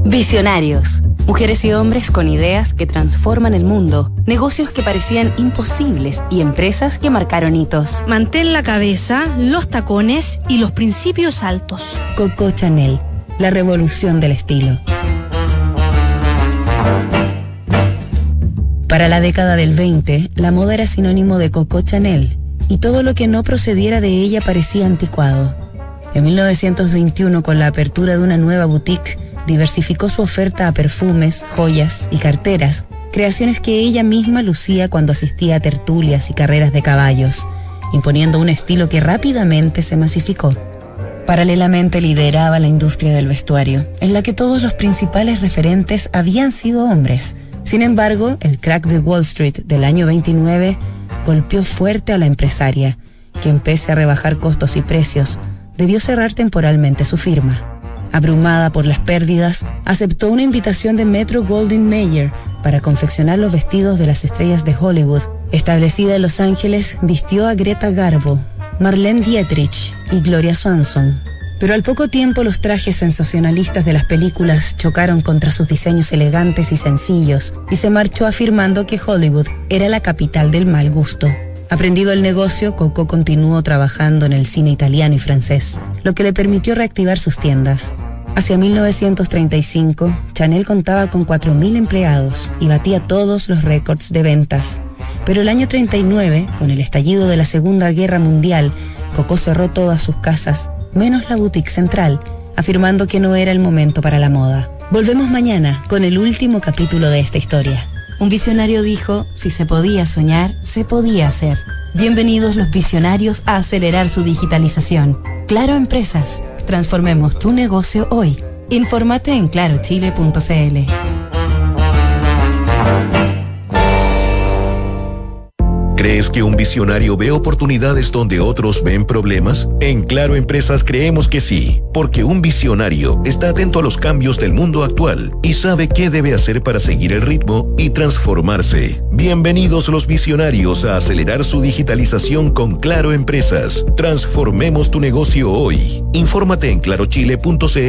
Visionarios. Mujeres y hombres con ideas que transforman el mundo, negocios que parecían imposibles y empresas que marcaron hitos. Mantén la cabeza, los tacones y los principios altos. Coco Chanel, la revolución del estilo. Para la década del 20, la moda era sinónimo de Coco Chanel, y todo lo que no procediera de ella parecía anticuado. En 1921, con la apertura de una nueva boutique, diversificó su oferta a perfumes, joyas y carteras, creaciones que ella misma lucía cuando asistía a tertulias y carreras de caballos, imponiendo un estilo que rápidamente se masificó. Paralelamente lideraba la industria del vestuario, en la que todos los principales referentes habían sido hombres. Sin embargo, el crack de Wall Street del año 29 golpeó fuerte a la empresaria, quien pese a rebajar costos y precios, debió cerrar temporalmente su firma. Abrumada por las pérdidas, aceptó una invitación de Metro-Goldwyn-Mayer para confeccionar los vestidos de las estrellas de Hollywood. Establecida en Los Ángeles, vistió a Greta Garbo, Marlene Dietrich y Gloria Swanson. Pero al poco tiempo los trajes sensacionalistas de las películas chocaron contra sus diseños elegantes y sencillos, y se marchó afirmando que Hollywood era la capital del mal gusto. Aprendido el negocio, Coco continuó trabajando en el cine italiano y francés, lo que le permitió reactivar sus tiendas. Hacia 1935, Chanel contaba con 4.000 empleados y batía todos los récords de ventas. Pero el año 39, con el estallido de la Segunda Guerra Mundial, Coco cerró todas sus casas, menos la boutique central, afirmando que no era el momento para la moda. Volvemos mañana con el último capítulo de esta historia. Un visionario dijo, si se podía soñar, se podía hacer. Bienvenidos los visionarios a acelerar su digitalización. Claro Empresas. Transformemos tu negocio hoy. Infórmate en clarochile.cl. ¿Crees que un visionario ve oportunidades donde otros ven problemas? En Claro Empresas creemos que sí, porque un visionario está atento a los cambios del mundo actual y sabe qué debe hacer para seguir el ritmo y transformarse. Bienvenidos los visionarios a acelerar su digitalización con Claro Empresas. Transformemos tu negocio hoy. Infórmate en clarochile.cl.